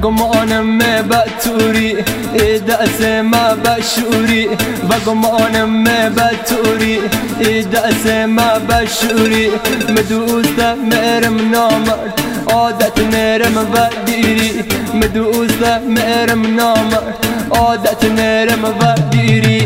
بقمانم بتوری دست ما بشوری بقمانم بتوری دست ما بشوری مدوست مرم نامرد عادت نرم و دیری مدوست مرم نامرد عادت نرم و دیری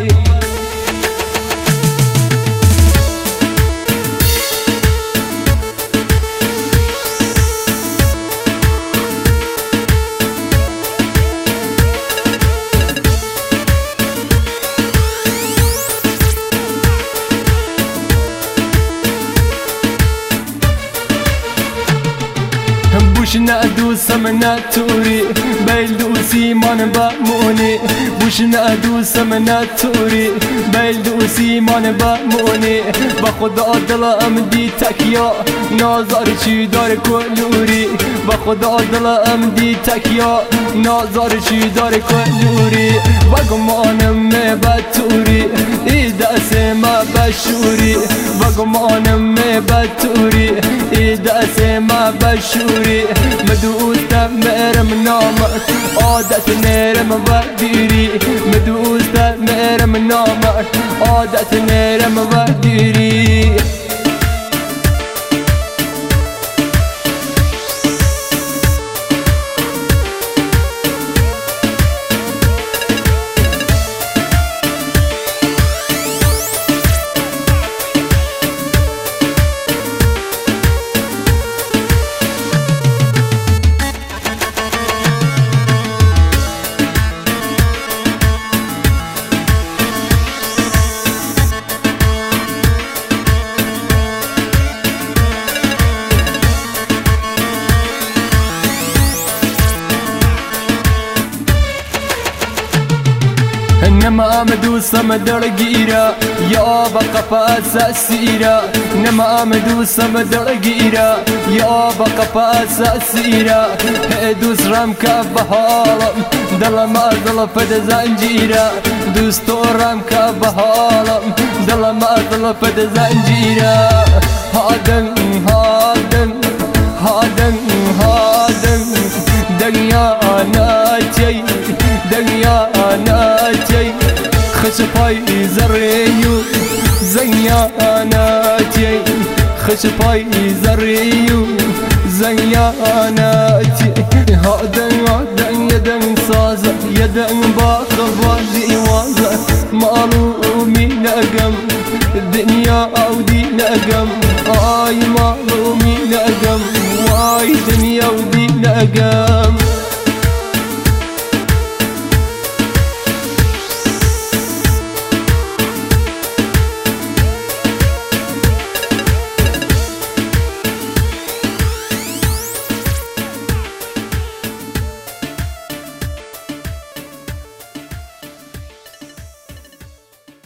بوش ندوسم نتوری بیل دوسی من بمونی بوش ندوسم نتوری بیل دوسی من بمونی با خدا دلم دی تکیا نازار چی دار کلوری با خدا دلم دی تکیا نازار چی دار کلوری و گمانم بتوری ای دست ما بشوری و گمانم بتوری ای دست ما بشوری مدوست مرم نامرد عادت نرم و دیری مدوست مرم نامرد عادت نرم و دیری نما مدوسم درگیرا یا با قفاس سیرا نما مدوسم درگیرا یا با قفاس سیرا دوس رم که بحالم دلم ازل فد زنجیرا دوستورم که بحالم دلم ازل فد زنجیرا هادن هادن هادن هادن دنیا ناچی دنیا ناچی خش پای زریو زنیاناتی خش پای زریو زنیاناتی هادن هادن یدن ساز یدن باخوازی واز معلومی نگم دنیا او دی نگم آی معلومی نگم وای دنیا او دی نگم